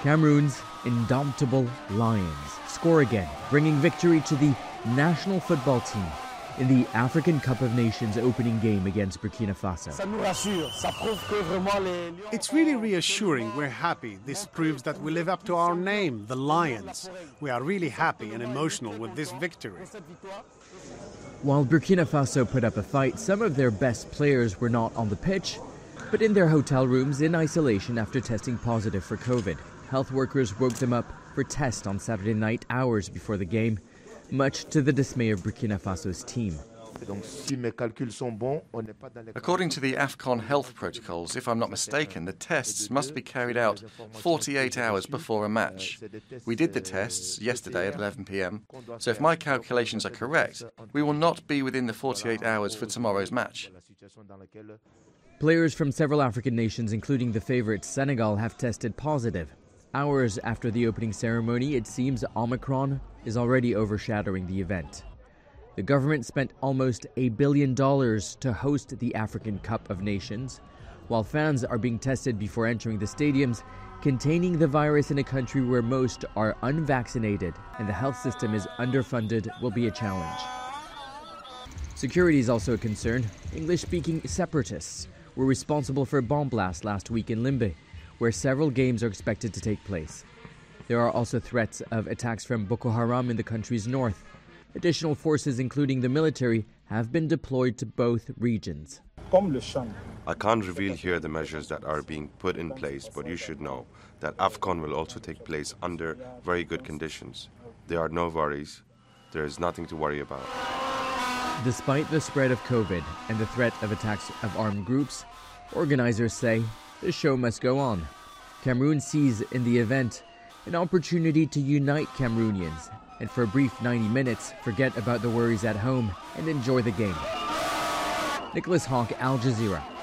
Cameroon's indomitable Lions score again, bringing victory to the national football team in the African Cup of Nations opening game against Burkina Faso. It's really reassuring. We're happy. This proves that we live up to our name, the Lions. We are really happy and emotional with this victory. While Burkina Faso put up a fight, some of their best players were not on the pitch, but in their hotel rooms in isolation after testing positive for COVID. Health workers woke them up for tests on Saturday night, hours before the game, much to the dismay of Burkina Faso's team. According to the AFCON health protocols, if I'm not mistaken, the tests must be carried out 48 hours before a match. We did the tests yesterday at 11 p.m, so if my calculations are correct, we will not be within the 48 hours for tomorrow's match. Players from several African nations, including the favourite Senegal, have tested positive. Hours after the opening ceremony, it seems Omicron is already overshadowing the event. The government spent almost $1 billion to host the African Cup of Nations, while fans are being tested before entering the stadiums. Containing the virus in a country where most are unvaccinated and the health system is underfunded will be a challenge. Security is also a concern. English-speaking separatists were responsible for a bomb blast last week in Limbe, where several games are expected to take place. There are also threats of attacks from Boko Haram in the country's north. Additional forces, including the military, have been deployed to both regions. I can't reveal here the measures that are being put in place, but you should know that AFCON will also take place under very good conditions. There are no worries. There is nothing to worry about. Despite the spread of COVID and the threat of attacks of armed groups, organizers say the show must go on. Cameroon sees in the event an opportunity to unite Cameroonians and for a brief 90 minutes forget about the worries at home and enjoy the game. Nicholas Hawk, Al Jazeera.